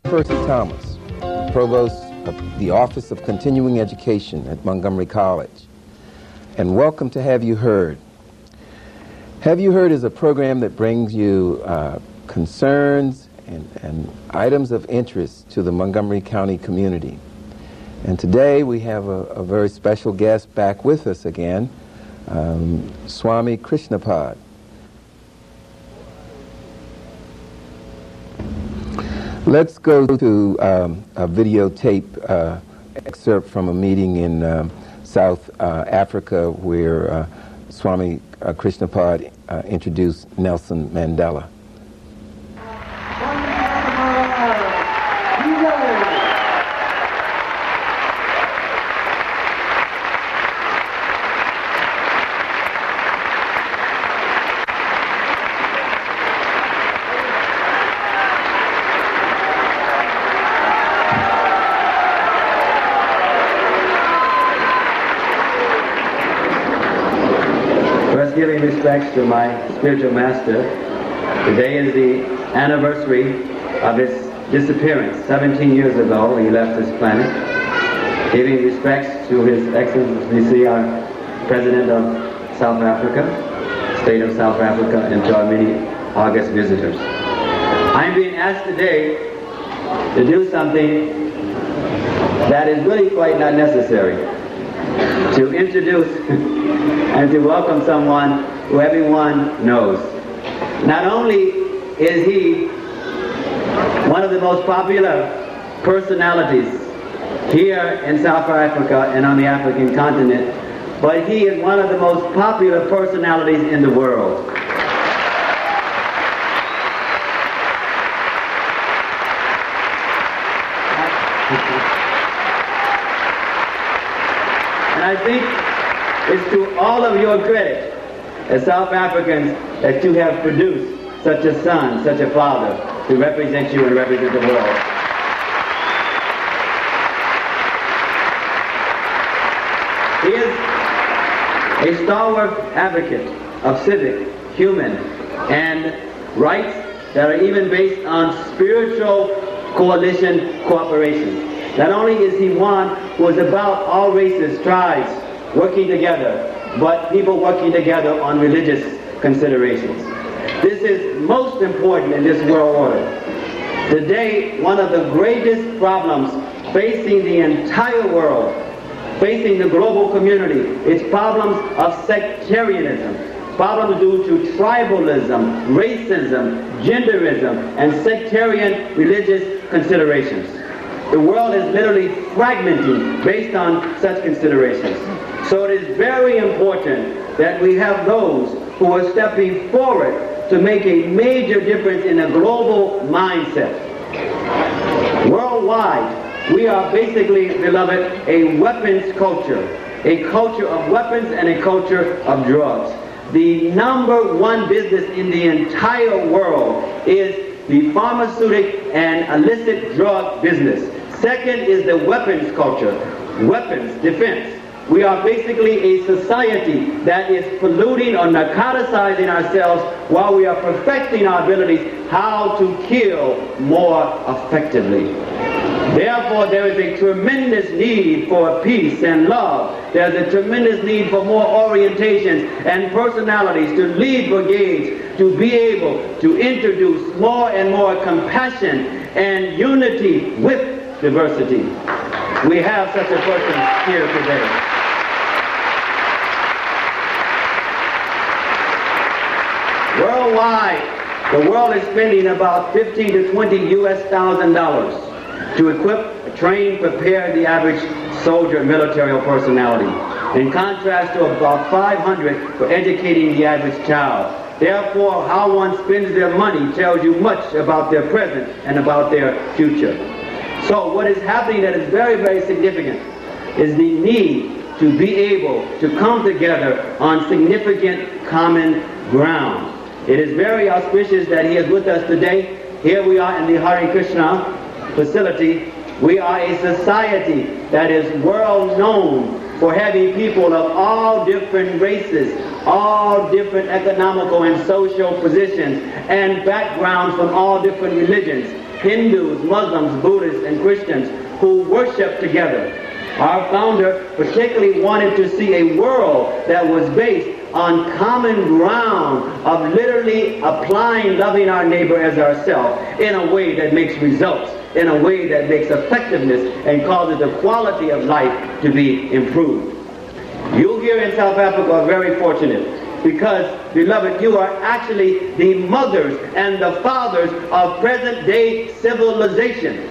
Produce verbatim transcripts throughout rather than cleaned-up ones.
Percy Thomas, Provost of the Office of Continuing Education at Montgomery College, and welcome to Have You Heard. Have You Heard is a program that brings you uh, concerns and, and items of interest to the Montgomery County community. And today we have a, a very special guest back with us again, um, Swami Krishnapad. Let's go to um, a videotape uh, excerpt from a meeting in um, South uh, Africa where uh, Swami uh, Krishnapad uh, introduced Nelson Mandela. Giving respects to my spiritual master, today is the anniversary of his disappearance. seventeen years ago he left this planet. Giving respects to His Excellency our President of South Africa, State of South Africa, and to our many august visitors. I'm being asked today to do something that is really quite not necessary. To introduce and to welcome someone who everyone knows. Not only is he one of the most popular personalities here in South Africa and on the African continent, but he is one of the most popular personalities in the world. And I think it's to all of your credit as South Africans that you have produced such a son, such a father, to represent you and represent the world. He is a stalwart advocate of civic, human, and rights that are even based on spiritual coalition cooperation. Not only is he one who is about all races, tribes, working together, but people working together on religious considerations. This is most important in this world order. Today, one of the greatest problems facing the entire world, facing the global community, is problems of sectarianism, problems due to tribalism, racism, genderism, and sectarian religious considerations. The world is literally fragmenting based on such considerations. So it is very important that we have those who are stepping forward to make a major difference in a global mindset. Worldwide, we are basically, beloved, a weapons culture, a culture of weapons and a culture of drugs. The number one business in the entire world is the pharmaceutical and illicit drug business. Second is the weapons culture, weapons, defense. We are basically a society that is polluting or narcoticizing ourselves while we are perfecting our abilities how to kill more effectively. Therefore, there is a tremendous need for peace and love. There's a tremendous need for more orientations and personalities to lead brigades, to be able to introduce more and more compassion and unity with diversity. We have such a person here today. Worldwide, the world is spending about fifteen to twenty U S thousand dollars to equip, train, prepare the average soldier and military personality, in contrast to about five hundred for educating the average child. Therefore, how one spends their money tells you much about their present and about their future. So what is happening that is very, very significant is the need to be able to come together on significant common ground. It is very auspicious that he is with us today. Here we are in the Hare Krishna facility. We are a society that is world known for having people of all different races, all different economical and social positions, and backgrounds from all different religions. Hindus, Muslims, Buddhists, and Christians who worship together. Our founder particularly wanted to see a world that was based on common ground of literally applying loving our neighbor as ourselves in a way that makes results, in a way that makes effectiveness and causes the quality of life to be improved. You here in South Africa are very fortunate because, beloved, you are actually the mothers and the fathers of present-day civilization.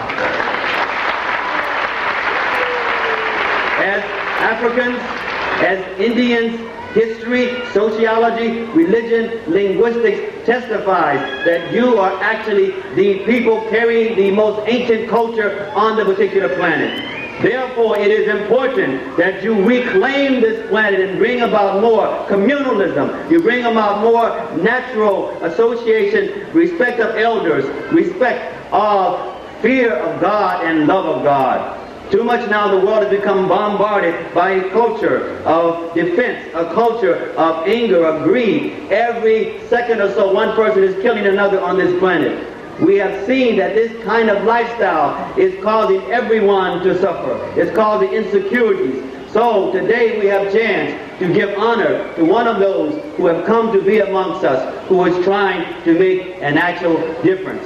As Africans, as Indians, history, sociology, religion, linguistics testifies that you are actually the people carrying the most ancient culture on the particular planet. Therefore, it is important that you reclaim this planet and bring about more communalism. You bring about more natural association, respect of elders, respect of fear of God and love of God. Too much now the world has become bombarded by a culture of defense, a culture of anger, of greed. Every second or so, one person is killing another on this planet. We have seen that this kind of lifestyle is causing everyone to suffer. It's causing insecurities. So today we have a chance to give honor to one of those who have come to be amongst us, who is trying to make an actual difference.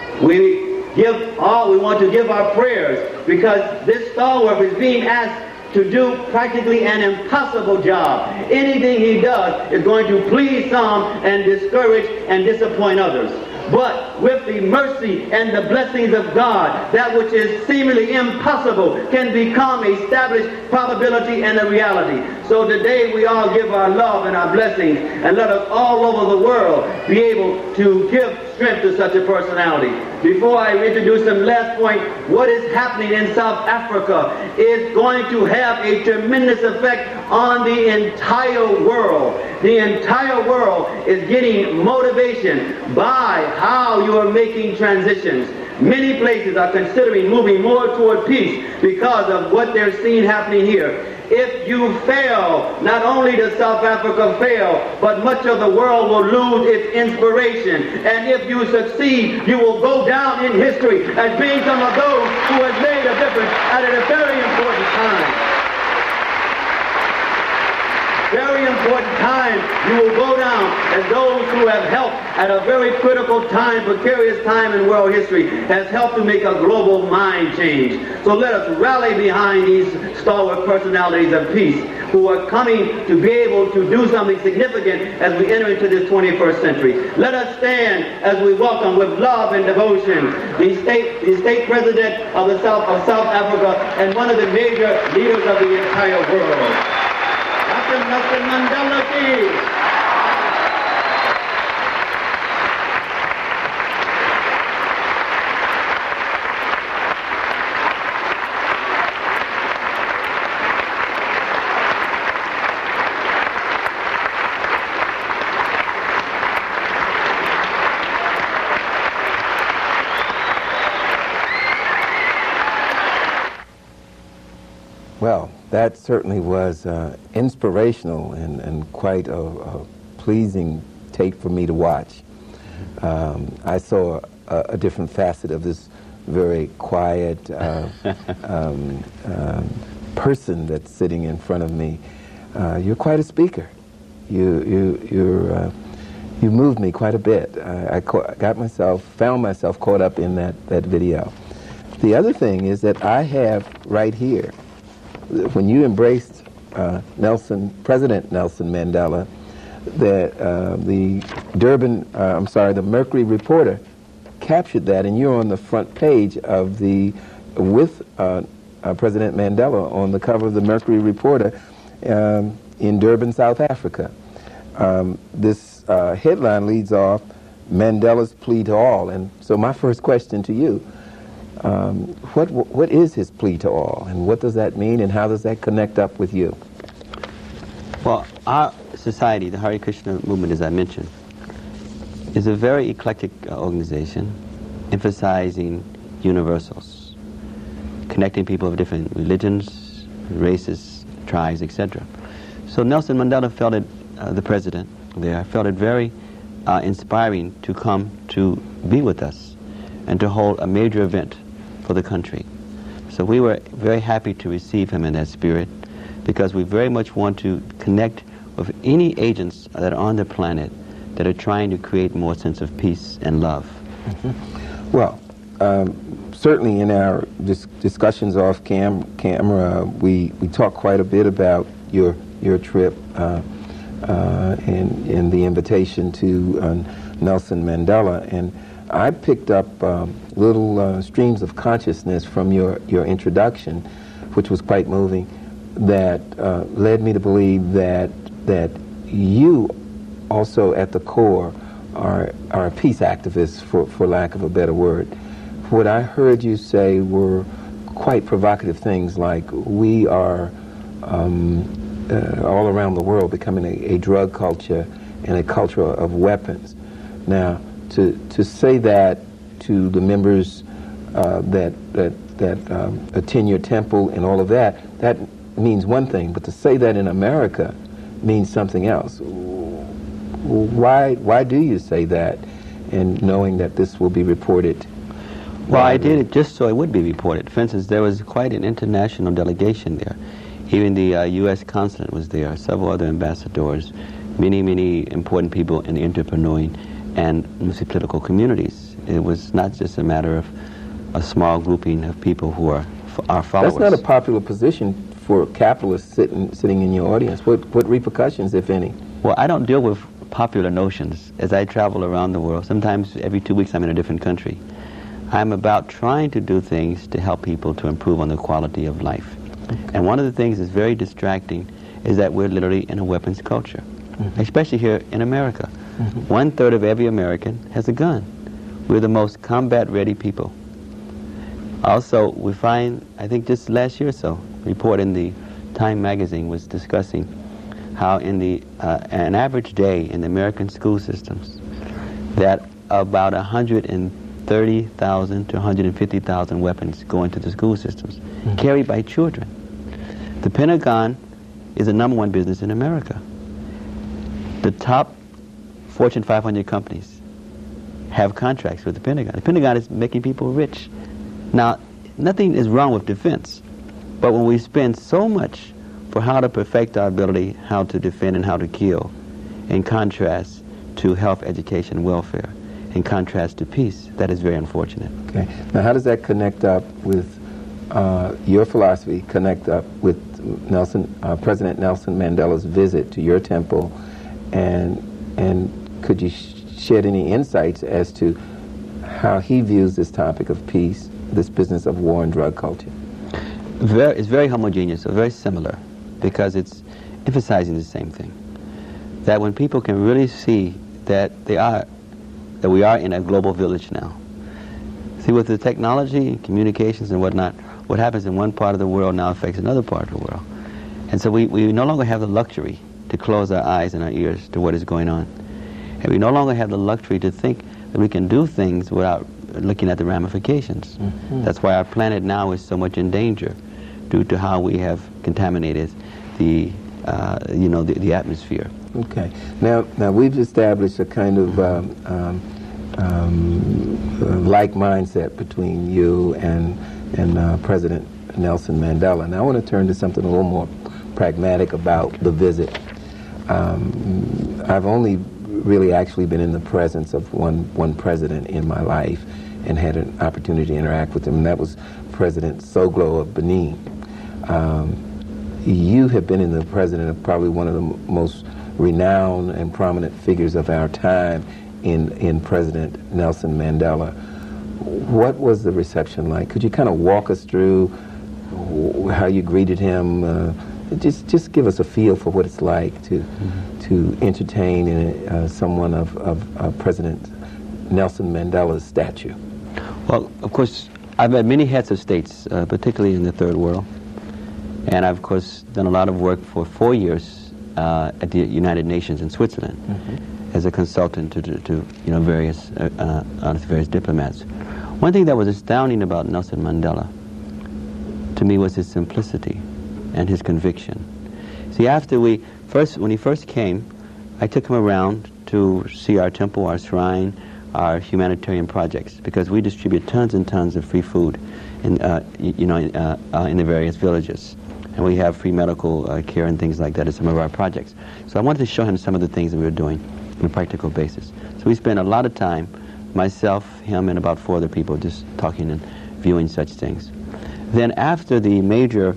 We give all, we want to give our prayers because this stalwart is being asked to do practically an impossible job. Anything he does is going to please some and discourage and disappoint others. But with the mercy and the blessings of God, that which is seemingly impossible can become a established probability and a reality. So today we all give our love and our blessings, and let us all over the world be able to give strength to such a personality. Before I introduce him, last point, what is happening in South Africa is going to have a tremendous effect on the entire world. The entire world is getting motivation by how you are making transitions. Many places are considering moving more toward peace because of what they're seeing happening here. If you fail, not only does South Africa fail, but much of the world will lose its inspiration. And if you succeed, you will go down in history as being some of those who have made a difference at a very important time. Very important time. You will go down as those who have helped at a very critical time, precarious time in world history, has helped to make a global mind change. So let us rally behind these stalwart personalities of peace who are coming to be able to do something significant as we enter into this twenty-first century. Let us stand as we welcome with love and devotion the state, the state president of the South of South Africa and one of the major leaders of the entire world. Nelson Mandela Day. Well, that certainly was uh, inspirational and, and quite a, a pleasing tape for me to watch. Um, I saw a, a different facet of this very quiet uh, um, um, person that's sitting in front of me. Uh, you're quite a speaker. You you you're, uh, you moved me quite a bit. I, I got myself found myself caught up in that that video. The other thing is that I have right here, when you embraced uh, Nelson, President Nelson Mandela, that uh, the Durban, uh, I'm sorry, the Mercury Reporter captured that, and you're on the front page of the, with uh, uh, President Mandela on the cover of the Mercury Reporter um, in Durban, South Africa. Um, this uh, headline leads off, Mandela's plea to all, and so my first question to you, Um, what what is his plea to all, and what does that mean, and how does that connect up with you? Well, our society, the Hare Krishna movement, as I mentioned, is a very eclectic uh, organization, emphasizing universals, connecting people of different religions, races, tribes, et cetera. So Nelson Mandela felt it, uh, the president there, felt it very uh, inspiring to come to be with us. and to hold a major event for the country. So we were very happy to receive him in that spirit, because we very much want to connect with any agents that are on the planet that are trying to create more sense of peace and love. Mm-hmm. Well, um, certainly in our dis discussions off cam camera, we, we talked quite a bit about your your trip uh, uh, and, and the invitation to uh, Nelson Mandela. And I picked up um, little uh, streams of consciousness from your, your introduction, which was quite moving, that uh, led me to believe that that you also at the core are, are a peace activist, for, for lack of a better word. What I heard you say were quite provocative things like, we are um, uh, all around the world becoming a, a drug culture and a culture of weapons. Now, to, to say that to the members uh, that, that, that um, attend your temple and all of that, that means one thing, but to say that in America means something else. Why, why do you say that, and knowing that this will be reported? Well, I did it just so it would be reported. For instance, there was quite an international delegation there. Even the uh, U S consulate was there, several other ambassadors, many, many important people in the entrepreneuring and multi-political communities. It was not just a matter of a small grouping of people who are our followers. That's not a popular position for capitalists sitting, sitting in your audience. What, what repercussions, if any? Well, I don't deal with popular notions. As I travel around the world, sometimes every two weeks I'm in a different country, I'm about trying to do things to help people to improve on the quality of life. Okay. And one of the things that's very distracting is that we're literally in a weapons culture, mm-hmm. especially here in America. Mm-hmm. One third of every American has a gun. We're the most combat-ready people. Also, we find, I think just last year or so, a report in the Time magazine was discussing how in the uh, an average day in the American school systems, that about one hundred thirty thousand to one hundred fifty thousand weapons go into the school systems, mm-hmm. carried by children. The Pentagon is the number one business in America. The top Fortune five hundred companies have contracts with the Pentagon. The Pentagon is making people rich. Now, nothing is wrong with defense, but when we spend so much for how to perfect our ability, how to defend and how to kill, in contrast to health, education, welfare, in contrast to peace, that is very unfortunate. Okay. Now, how does that connect up with uh, your philosophy, connect up with Nelson, uh, President Nelson Mandela's visit to your temple, and and could you sh shed any insights as to how he views this topic of peace, this business of war and drug culture? Very, it's very homogeneous, or very similar, because it's emphasizing the same thing. That when people can really see that they are, that we are in a global village now. See, with the technology and communications and whatnot, what happens in one part of the world now affects another part of the world. And so we, we no longer have the luxury to close our eyes and our ears to what is going on. And we no longer have the luxury to think that we can do things without looking at the ramifications. Mm-hmm. That's why our planet now is so much in danger, due to how we have contaminated the, uh, you know, the, the atmosphere. Okay. Now, now we've established a kind of um, um, um, uh, like mindset between you and and uh, President Nelson Mandela. Now I want to turn to something a little more pragmatic about the visit. Um, I've only really actually been in the presence of one one president in my life, and had an opportunity to interact with him, and that was President Soglo of Benin. Um, you have been in the president of probably one of the m most renowned and prominent figures of our time in, in President Nelson Mandela. What was the reception like? Could you kind of walk us through how you greeted him? Uh, just just give us a feel for what it's like to mm-hmm. to entertain uh, someone of, of uh, President Nelson Mandela's stature. Well, of course, I've had many heads of states, uh, particularly in the third world. And I've, of course, done a lot of work for four years uh, at the United Nations in Switzerland mm-hmm. as a consultant to, to, to you know, various, uh, uh, various diplomats. One thing that was astounding about Nelson Mandela, to me, was his simplicity and his conviction. See, after we first, when he first came, I took him around to see our temple, our shrine, our humanitarian projects, because we distribute tons and tons of free food in, uh, you, you know, in, uh, uh, in the various villages. And we have free medical uh, care and things like that at some of our projects. So I wanted to show him some of the things that we were doing on a practical basis. So we spent a lot of time, myself, him, and about four other people, just talking and viewing such things. Then after the major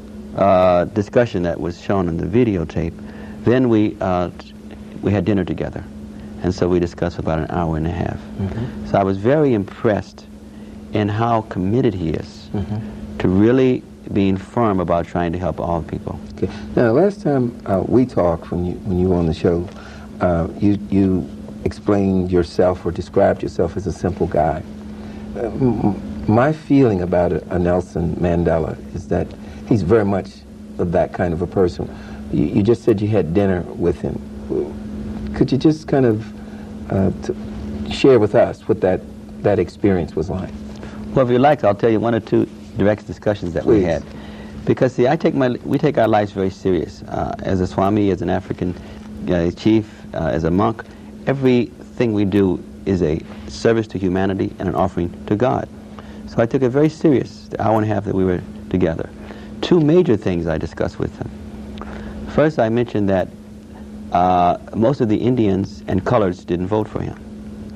uh, discussion that was shown on the videotape, then we, uh, we had dinner together. And so we discussed for about an hour and a half. Mm-hmm. So I was very impressed in how committed he is mm-hmm. to really being firm about trying to help all people. Okay. Now, last time uh, we talked, when you when you were on the show, uh, you you explained yourself or described yourself as a simple guy. Uh, m my feeling about a, a Nelson Mandela is that he's very much of that kind of a person. You, you just said you had dinner with him. Could you just kind of uh, t share with us what that that experience was like? Well, if you like, I'll tell you one or two direct discussions that Please. we had. Because see, I take my we take our lives very serious. Uh, as a Swami, as an African uh, chief, uh, as a monk, everything we do is a service to humanity and an offering to God. So I took it very serious, the hour and a half that we were together. Two major things I discussed with him. First, I mentioned that uh, most of the Indians and coloreds didn't vote for him.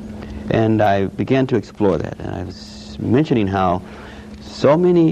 And I began to explore that. And I was mentioning how so many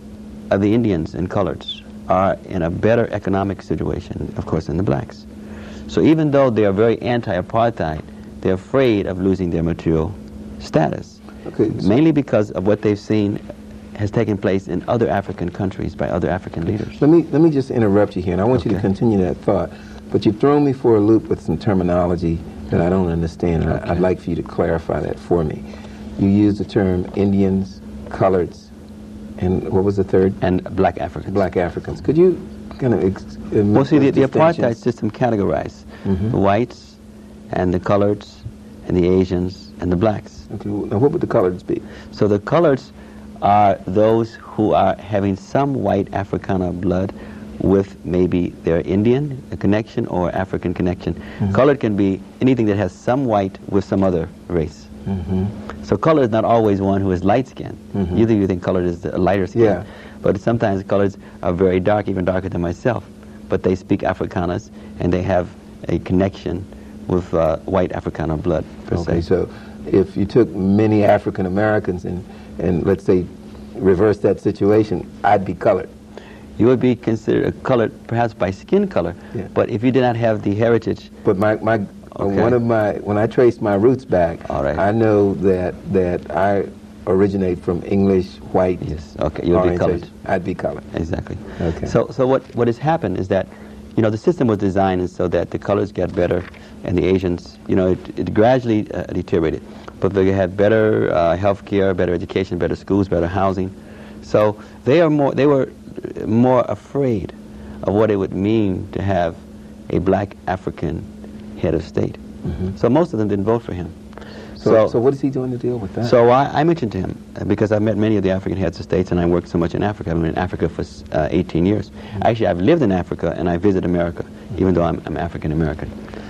of the Indians and coloreds are in a better economic situation, of course, than the blacks. So even though they are very anti-apartheid, they're afraid of losing their material status. Okay, so mainly because of what they've seen has taken place in other African countries by other African leaders. Let me, let me just interrupt you here, and I want okay. you to continue that thought. But you've thrown me for a loop with some terminology that I don't understand, and okay. I'd like for you to clarify that for me. You used the term Indians, coloreds, and what was the third? And black Africans. Black Africans. Could you kind of... Ex well, see, the, the apartheid system categorized mm-hmm. the whites and the coloreds and the Asians and the blacks. Okay, now what would the coloreds be? So the coloreds are those who are having some white Africana blood with maybe their Indian connection or African connection. Mm-hmm. Colored can be anything that has some white with some other race. Mm-hmm. So color is not always one who is light skinned. Mm-hmm. Usually you think colored is a lighter skin. Yeah. But sometimes coloreds are very dark, even darker than myself. But they speak Afrikaans and they have a connection with uh, white Africana blood, per okay, se. So if you took many African Americans and, and let's say reverse that situation, I'd be colored. You would be considered colored perhaps by skin color, yeah. but if you did not have the heritage... But my, my okay. one of my, when I trace my roots back, all right. I know that, that I originate from English, white, yes. okay. You would be colored. I'd be colored. Exactly. Okay. So, so what, what has happened is that, you know, the system was designed so that the colors get better and the Asians, you know, it, it gradually uh, deteriorated. But they had better uh, health care, better education, better schools, better housing. So they are more, they were more afraid of what it would mean to have a black African head of state. Mm-hmm. So most of them didn't vote for him. So, so, so what is he doing to deal with that? So I, I mentioned to him, uh, because I've met many of the African heads of states and I worked so much in Africa. I've been in Africa for uh, eighteen years. Mm-hmm. Actually, I've lived in Africa and I visit America, mm-hmm. even though I'm, I'm African American.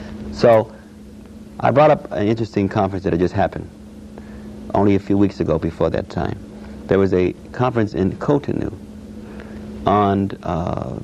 So I brought up an interesting conference that had just happened only a few weeks ago before that time. There was a conference in Cotonou on uh,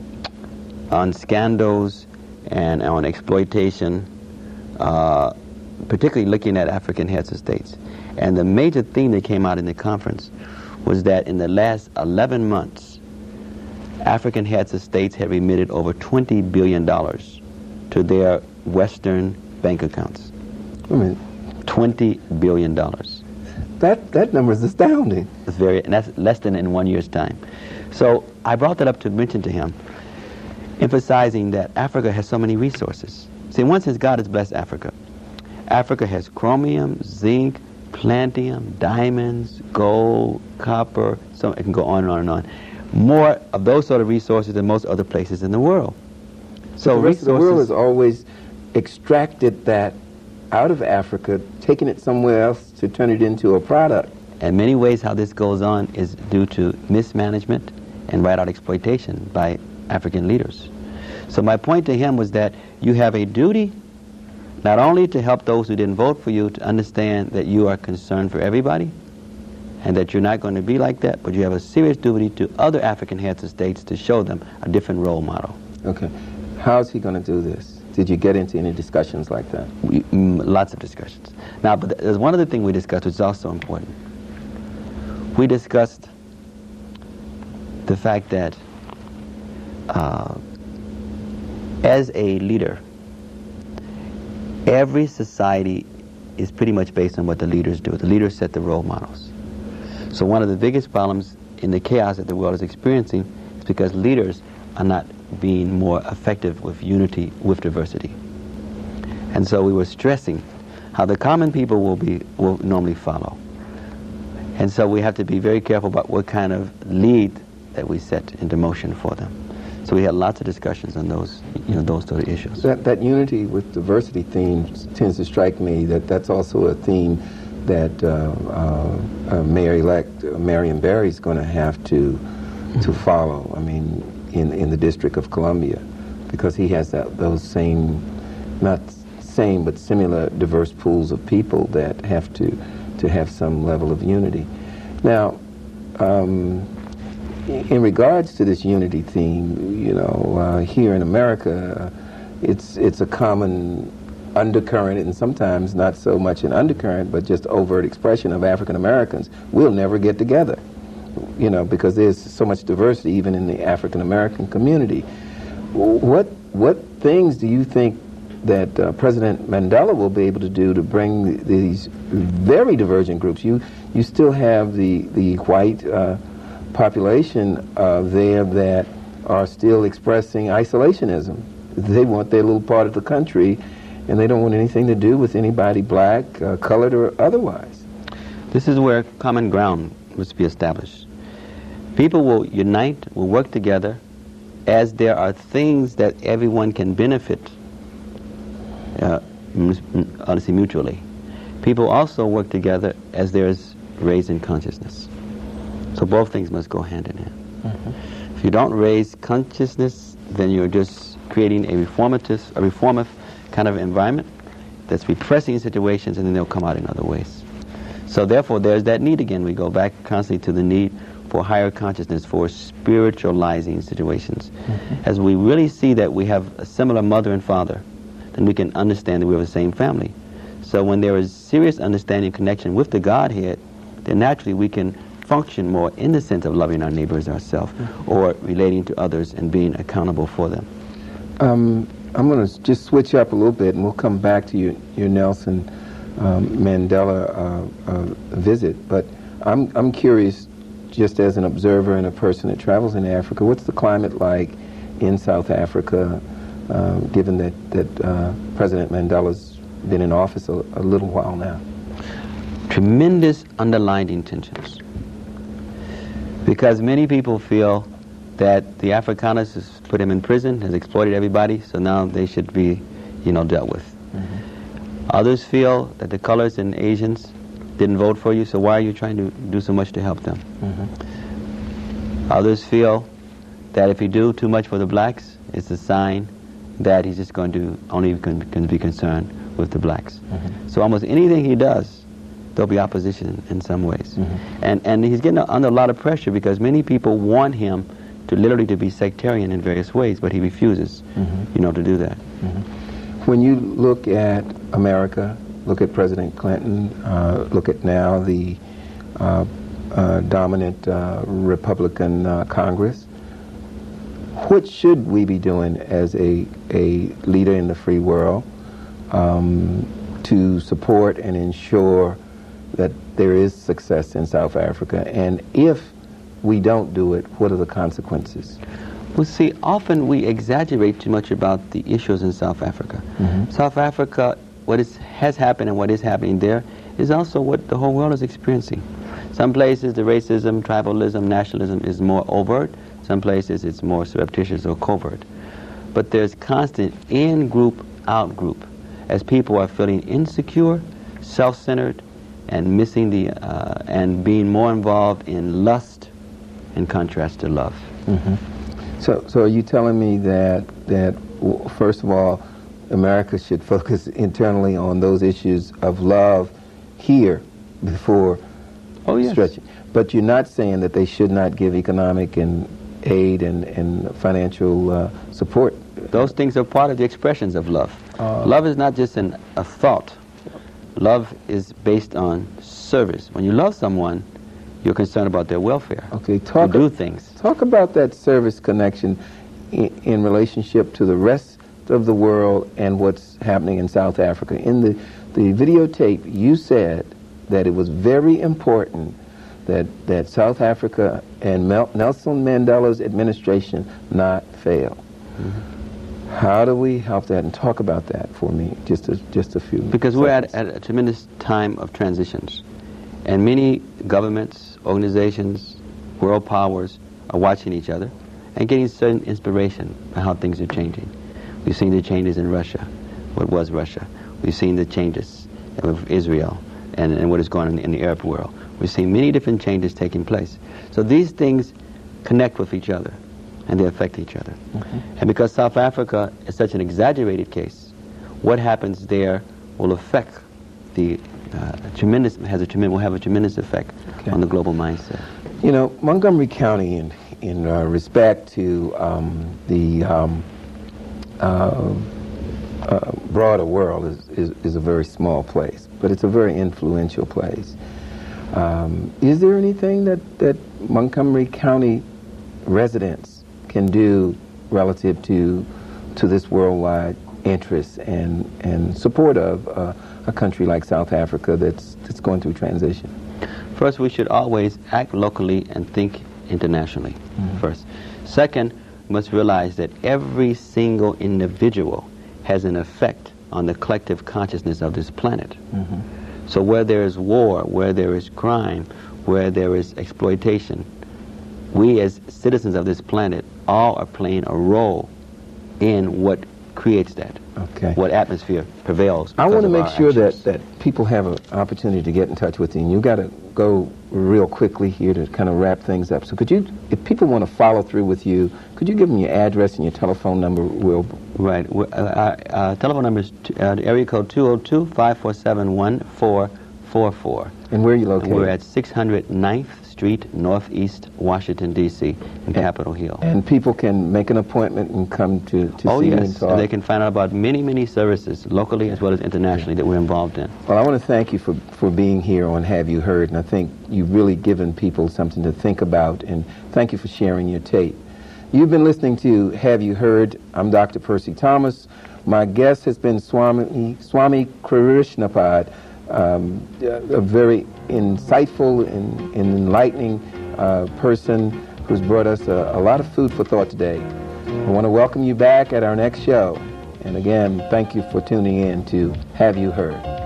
on scandals and on exploitation, uh, particularly looking at African heads of states. And the major theme that came out in the conference was that in the last eleven months, African heads of states have remitted over twenty billion dollars to their Western bank accounts. I mean, twenty billion dollars. That, that number is astounding. It's very, and that's less than in one year's time. So I brought that up to mention to him, emphasizing that Africa has so many resources. See, in one sense, God has blessed Africa. Africa has chromium, zinc, palladium, diamonds, gold, copper, so it can go on and on and on. More of those sort of resources than most other places in the world. So the rest of the world has always extracted that out of Africa, taking it somewhere else to turn it into a product. In many ways, how this goes on is due to mismanagement and right-out exploitation by African leaders. So my point to him was that you have a duty not only to help those who didn't vote for you to understand that you are concerned for everybody and that you're not going to be like that, but you have a serious duty to other African heads of states to show them a different role model. Okay. How's he going to do this? Did you get into any discussions like that? We, mm, lots of discussions. Now, but there's one other thing we discussed which is also important. We discussed the fact that uh, as a leader, every society is pretty much based on what the leaders do. The leaders set the role models. So one of the biggest problems in the chaos that the world is experiencing is because leaders are not being more effective with unity, with diversity. And so we were stressing how the common people will be will normally follow. And so we have to be very careful about what kind of lead that we set into motion for them. So we had lots of discussions on those, you know, those sort of issues. That, that unity with diversity theme tends to strike me that that's also a theme that uh, uh, uh, Mayor-elect uh, Marion Barry is going to have to to follow. I mean, in in the District of Columbia, because he has that those same, not same but similar diverse pools of people that have to to have some level of unity. Now, um, in regards to this unity theme, you know, uh, here in America, it's it's a common undercurrent, and sometimes not so much an undercurrent, but just overt expression of African Americans. We'll never get together, you know, because there's so much diversity even in the African American community. What what things do you think that uh, President Mandela will be able to do to bring th these very divergent groups? You you still have the the white uh, population uh, there that are still expressing isolationism. They want their little part of the country, and they don't want anything to do with anybody black, uh, colored, or otherwise. This is where common ground must be established. People will unite, will work together, as there are things that everyone can benefit, uh, honestly, mutually. People also work together as there is raising consciousness. So both things must go hand in hand. Mm-hmm. If you don't raise consciousness, then you're just creating a reformative, a reformative kind of environment that's repressing situations, and then they'll come out in other ways. So therefore, there's that need again. We go back constantly to the need for higher consciousness, for spiritualizing situations. Mm-hmm. As we really see that we have a similar mother and father, then we can understand that we have the same family. So when there is serious understanding and connection with the Godhead, then naturally we can function more in the sense of loving our neighbors ourselves, mm-hmm. or relating to others and being accountable for them. Um, I'm going to just switch up a little bit, and we'll come back to your, your Nelson um, Mandela uh, uh, visit. But I'm, I'm curious, just as an observer and a person that travels in Africa, what's the climate like in South Africa, uh, given that, that uh, President Mandela's been in office a, a little while now? Tremendous underlying tensions. Because many people feel that the Afrikaners has put him in prison, has exploited everybody, so now they should be, you know, dealt with. Mm-hmm. Others feel that the colors and Asians didn't vote for you, so why are you trying to do so much to help them? Mm-hmm. Others feel that if you do too much for the blacks, it's a sign that he's just going to only can, can be concerned with the blacks. Mm-hmm. So almost anything he does, there'll be opposition in some ways. Mm-hmm. And and he's getting under a lot of pressure because many people want him to literally to be sectarian in various ways, but he refuses, mm-hmm. you know, to do that. Mm-hmm. When you look at America, look at President Clinton, uh, look at now the uh, uh, dominant uh, Republican uh, Congress, what should we be doing as a, a leader in the free world um, to support and ensure that there is success in South Africa? And if we don't do it, what are the consequences? Well, see, often we exaggerate too much about the issues in South Africa. Mm-hmm. South Africa, what is, has happened and what is happening there is also what the whole world is experiencing. Some places the racism, tribalism, nationalism is more overt. Some places it's more surreptitious or covert. But there's constant in-group, out-group, as people are feeling insecure, self-centered, and missing the, uh, and being more involved in lust in contrast to love. Mm-hmm. So, so are you telling me that, that first of all, America should focus internally on those issues of love here before oh, yes. stretching. But you're not saying that they should not give economic and aid and, and financial uh, support. Those things are part of the expressions of love. Uh, love is not just an, a thought. Love is based on service. When you love someone, you're concerned about their welfare. Okay, talk, you do things. Talk about that service connection in, in relationship to the rest of the world and what's happening in South Africa. In the, the videotape, you said that it was very important that, that South Africa and Mel Nelson Mandela's administration not fail. Mm-hmm. How do we help that? And talk about that for me, just a, just a few Because seconds. we're at, at a tremendous time of transitions. And many governments, organizations, world powers are watching each other and getting certain inspiration on how things are changing. We've seen the changes in Russia, what was Russia. We've seen the changes with Israel and, and what is going on in the Arab world. We've seen many different changes taking place. So these things connect with each other and they affect each other. Mm-hmm. And because South Africa is such an exaggerated case, what happens there will affect the uh, tremendous, has a tremendous, will have a tremendous effect okay. on the global mindset. You know, Montgomery County, in, in uh, respect to um, the um, uh, uh, broader world, is, is, is a very small place, but it's a very influential place. Um, is there anything that, that Montgomery County residents can do relative to to this worldwide interest and, and support of uh, a country like South Africa that's, that's going through transition? First, we should always act locally and think internationally, mm-hmm. first. Second, we must realize that every single individual has an effect on the collective consciousness of this planet. Mm-hmm. So where there is war, where there is crime, where there is exploitation, we as citizens of this planet all are playing a role in what creates that. Okay. What atmosphere prevails. I want to make sure actions. that, that people have an opportunity to get in touch with you. And you've got to go real quickly here to kind of wrap things up. So could you, if people want to follow through with you, could you give them your address and your telephone number, Will? Right. Uh, our, our telephone number is t uh, area code two oh two, five four seven, one four four four. And where are you located? And we're at six hundred ninth Street, Northeast Washington, D C, in and, Capitol Hill. And people can make an appointment and come to, to oh, see yes. you and talk? And they can find out about many, many services, locally as well as internationally, that we're involved in. Well, I want to thank you for, for being here on Have You Heard, and I think you've really given people something to think about, and thank you for sharing your tape. You've been listening to Have You Heard. I'm Doctor Percy Thomas. My guest has been Swami, Swami Krishnapad, um, a very insightful and, and enlightening uh, person who's brought us a, a lot of food for thought today. I want to welcome you back at our next show. And again, thank you for tuning in to Have You Heard.